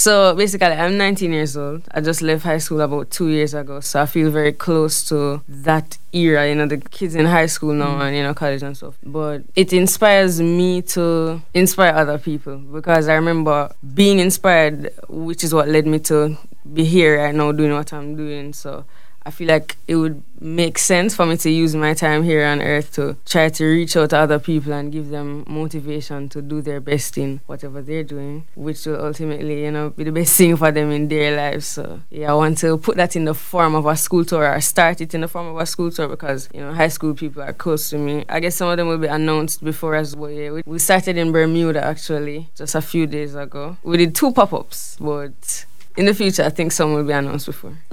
So basically, I'm 19 years old. I just left high school about 2 years ago. So I feel very close to that era, the kids in high school now and, college and stuff. But it inspires me to inspire other people because I remember being inspired, which is what led me to be here right now doing what I'm doing. So I feel like it would make sense for me to use my time here on earth to try to reach out to other people and give them motivation to do their best in whatever they're doing, which will ultimately, be the best thing for them in their lives. So, I want to put that in the form of a school tour or start it in the form of a school tour because, high school people are close to me. I guess some of them will be announced before as well. Yeah, we started in Bermuda, actually, just a few days ago. We did 2 pop-ups, but in the future, I think some will be announced before.